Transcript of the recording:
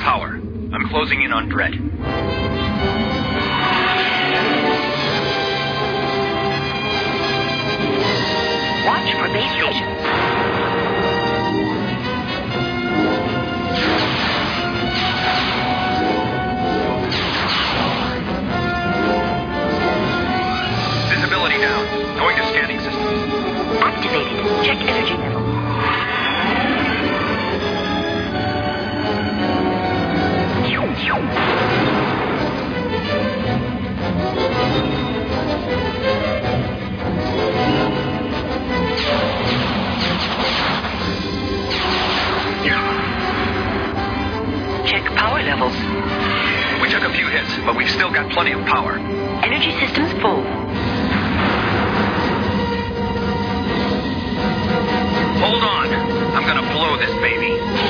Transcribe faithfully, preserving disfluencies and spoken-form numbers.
power. I'm closing in on Dredd. Watch for base station. Visibility down. Going to scanning systems. Activated. Check energy level. Check power levels. We took a few hits, but we've still got plenty of power. Energy systems full. Hold on. I'm gonna blow this baby.